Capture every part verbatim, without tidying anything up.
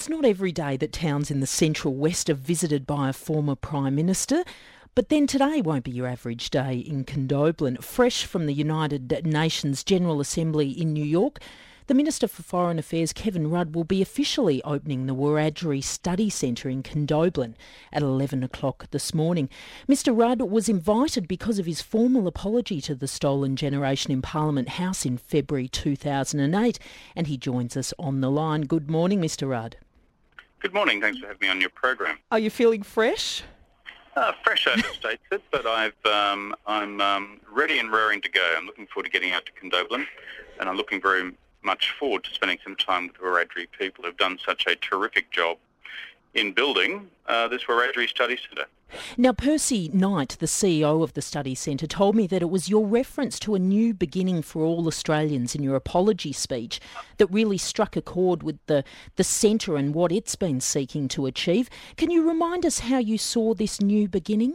it's not every day that towns in the Central West are visited by a former Prime Minister. But then today won't be your average day in Condobolin. Fresh from the United Nations General Assembly in New York, the Minister for Foreign Affairs, Kevin Rudd, will be officially opening the Wiradjuri Study Centre in Condobolin at eleven o'clock this morning. Mister Rudd was invited because of his formal apology to the stolen generation in Parliament House in February two thousand eight, and he joins us on the line. Good morning, Mister Rudd. Good morning. Thanks for having me on your program. Are you feeling fresh? Uh, fresh overstates it, but I've, um, I'm um, ready and raring to go. I'm looking forward to getting out to Condobolin, and I'm looking very much forward to spending some time with the Wiradjuri people who've done such a terrific job in building uh, this Wiradjuri Study Centre. Now, Percy Knight, the C E O of the Study Centre, told me that it was your reference to a new beginning for all Australians in your apology speech that really struck a chord with the, the centre and what it's been seeking to achieve. Can you remind us how you saw this new beginning?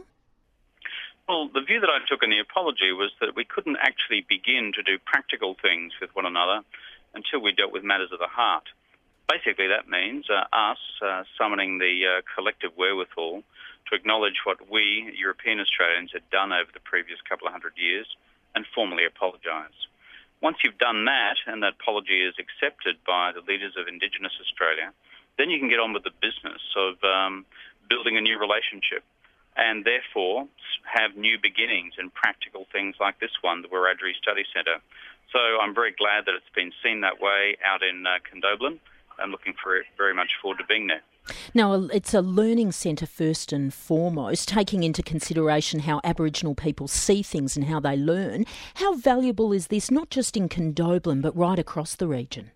Well, the view that I took in the apology was that we couldn't actually begin to do practical things with one another until we dealt with matters of the heart. Basically, that means uh, us uh, summoning the uh, collective wherewithal to acknowledge what we, European Australians, had done over the previous couple of hundred years and formally apologise. Once you've done that and that apology is accepted by the leaders of Indigenous Australia, then you can get on with the business of um, building a new relationship and therefore have new beginnings in practical things like this one, the Wiradjuri Study Centre. So I'm very glad that it's been seen that way out in uh, Condobolin. I'm looking for it, very much forward to being there. Now, it's a learning centre first and foremost, taking into consideration how Aboriginal people see things and how they learn. How valuable is this, not just in Condobolin, but right across the region?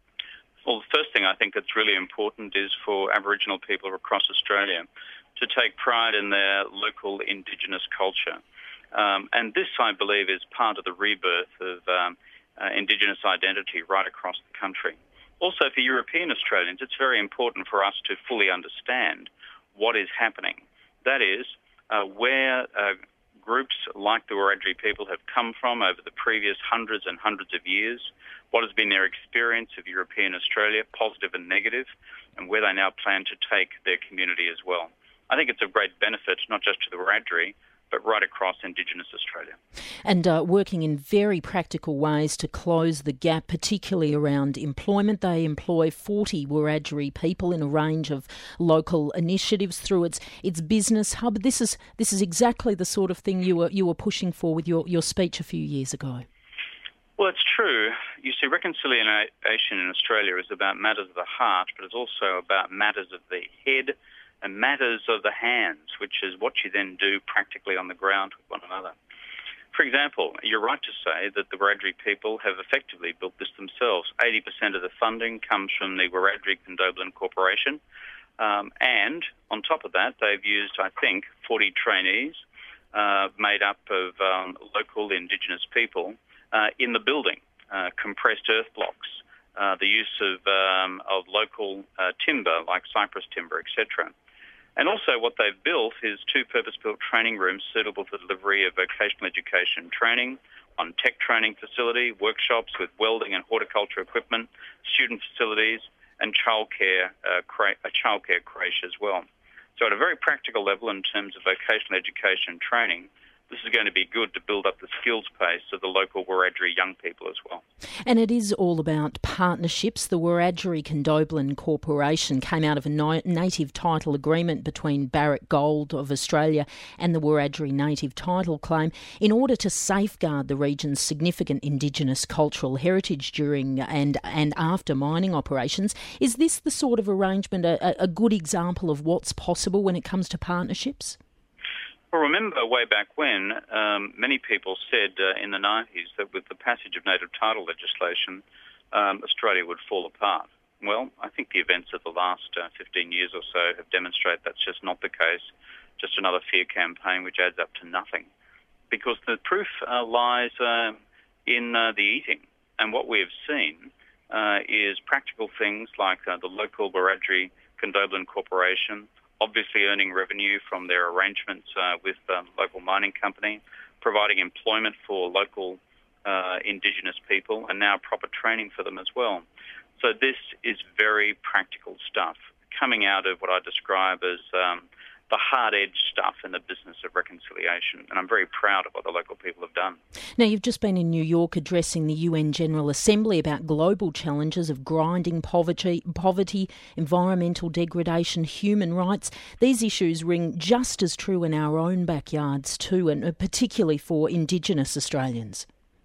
Well, the first thing I think that's really important is for Aboriginal people across Australia to take pride in their local Indigenous culture. Um, and this, I believe, is part of the rebirth of um, uh, Indigenous identity right across the country. Also, for European Australians, it's very important for us to fully understand what is happening. That is, uh, where uh, groups like the Wiradjuri people have come from over the previous hundreds and hundreds of years, what has been their experience of European Australia, positive and negative, and where they now plan to take their community as well. I think it's of great benefit, not just to the Wiradjuri, but right across Indigenous Australia. And uh, working in very practical ways to close the gap, particularly around employment. They employ forty Wiradjuri people in a range of local initiatives through its its business hub. This is this is exactly the sort of thing you were you were pushing for with your, your speech a few years ago. Well, it's true. You see, reconciliation in Australia is about matters of the heart, but it's also about matters of the head and matters of the hands, which is what you then do practically on the ground with one another. For example, you're right to say that the Wiradjuri people have effectively built this themselves. eighty percent of the funding comes from the Wiradjuri Condobolin Corporation, um, and on top of that, they've used, I think, forty trainees uh, made up of um, local Indigenous people uh, in the building, uh, compressed earth blocks, uh, the use of, um, of local uh, timber like cypress timber, et cetera. And also what they've built is two purpose-built training rooms suitable for delivery of vocational education training, on tech training facility, workshops with welding and horticulture equipment, student facilities, and childcare, uh, cra- a childcare creche as well. So at a very practical level in terms of vocational education training, this is going to be good to build up the skills base of the local Wiradjuri young people as well. And it is all about partnerships. The Wiradjuri Condobolin Corporation came out of a no- native title agreement between Barrick Gold of Australia and the Wiradjuri Native Title Claim in order to safeguard the region's significant Indigenous cultural heritage during and, and after mining operations. Is this the sort of arrangement a, a good example of what's possible when it comes to partnerships? Well, remember way back when, um, many people said uh, in the nineties that with the passage of native title legislation, um, Australia would fall apart. Well, I think the events of the last uh, fifteen years or so have demonstrated that's just not the case, just another fear campaign which adds up to nothing. Because the proof uh, lies uh, in uh, the eating. And what we have seen uh, is practical things like uh, the local Wiradjuri Condobolin Corporation, obviously earning revenue from their arrangements uh, with the um, local mining company, providing employment for local uh, Indigenous people, and now proper training for them as well. So this is very practical stuff coming out of what I describe as um, the hard-edged stuff in the business of reconciliation. And I'm very proud of what the local people have done. Now, you've just been in New York addressing the U N General Assembly about global challenges of grinding poverty, poverty, environmental degradation, human rights. These issues ring just as true in our own backyards too, and particularly for Indigenous Australians.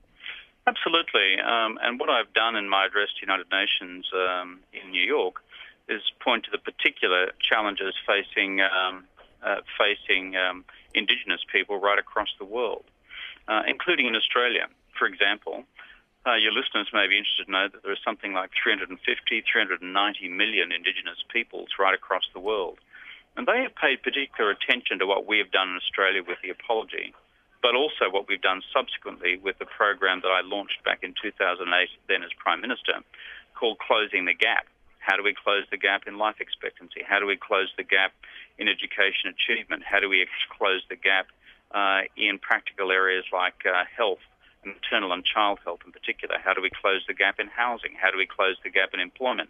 Absolutely. Um, and what I've done in my address to United Nations um, in New York is point to the particular challenges facing um, uh, facing um, Indigenous people right across the world, uh, including in Australia. For example, uh, your listeners may be interested to know that there are something like three hundred fifty, three hundred ninety million Indigenous peoples right across the world. And they have paid particular attention to what we have done in Australia with the apology, but also what we've done subsequently with the program that I launched back in two thousand eight, then as Prime Minister, called Closing the Gap. How do we close the gap in life expectancy? How do we close the gap in education achievement? How do we close the gap uh, in practical areas like uh, health, maternal and child health in particular? How do we close the gap in housing? How do we close the gap in employment?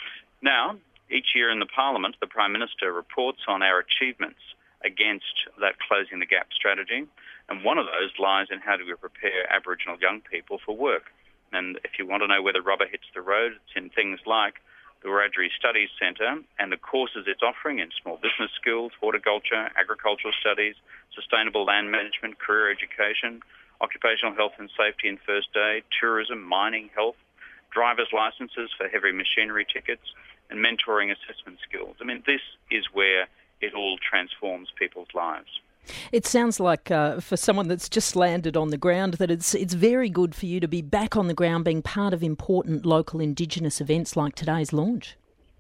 Now, each year in the Parliament, the Prime Minister reports on our achievements against that closing the gap strategy. And one of those lies in how do we prepare Aboriginal young people for work. And if you want to know where the rubber hits the road, it's in things like the Wiradjuri Studies Centre and the courses it's offering in small business schools, horticulture, agricultural studies, sustainable land management, career education, occupational health and safety and first aid, tourism, mining, health, driver's licences for heavy machinery tickets, and mentoring assessment skills. I mean, this is where it all transforms people's lives. It sounds like uh, for someone that's just landed on the ground that it's it's very good for you to be back on the ground being part of important local Indigenous events like today's launch.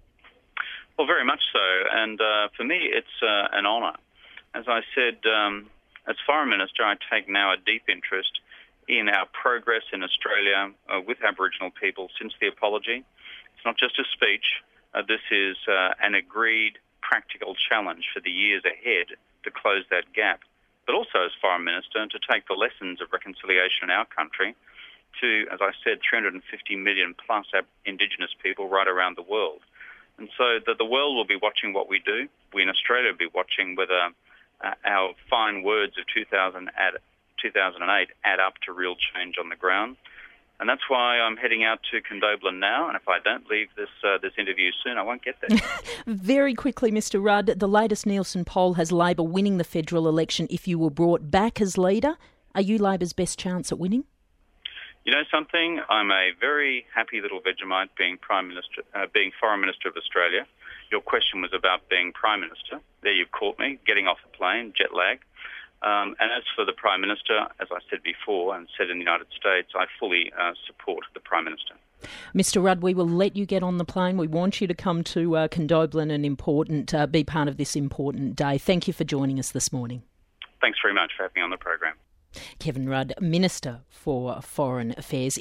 Well, very much so. And uh, for me, it's uh, an honour. As I said, um, as Foreign Minister, I take now a deep interest in our progress in Australia uh, with Aboriginal people since the apology. It's not just a speech. Uh, this is uh, an agreed practical challenge for the years ahead to close that gap, but also as Foreign Minister to take the lessons of reconciliation in our country to, as I said, three hundred fifty million plus Indigenous people right around the world. And so that the world will be watching what we do. We in Australia will be watching whether uh, our fine words of two thousand eight add up to real change on the ground. And that's why I'm heading out to Condobolin now, and if I don't leave this uh, this interview soon, I won't get there. Very quickly, Mister Rudd, the latest Nielsen poll has Labor winning the federal election if you were brought back as leader. Are you Labor's best chance at winning? You know something? I'm a very happy little Vegemite being Prime Minister, uh, being Foreign Minister of Australia. Your question was about being Prime Minister. There you've caught me, getting off the plane, jet lag. Um, and as for the Prime Minister, as I said before and said in the United States, I fully uh, support the Prime Minister. Mister Rudd, we will let you get on the plane. We want you to come to uh, Condobolin and important, uh, be part of this important day. Thank you for joining us this morning. Thanks very much for having me on the program. Kevin Rudd, Minister for Foreign Affairs.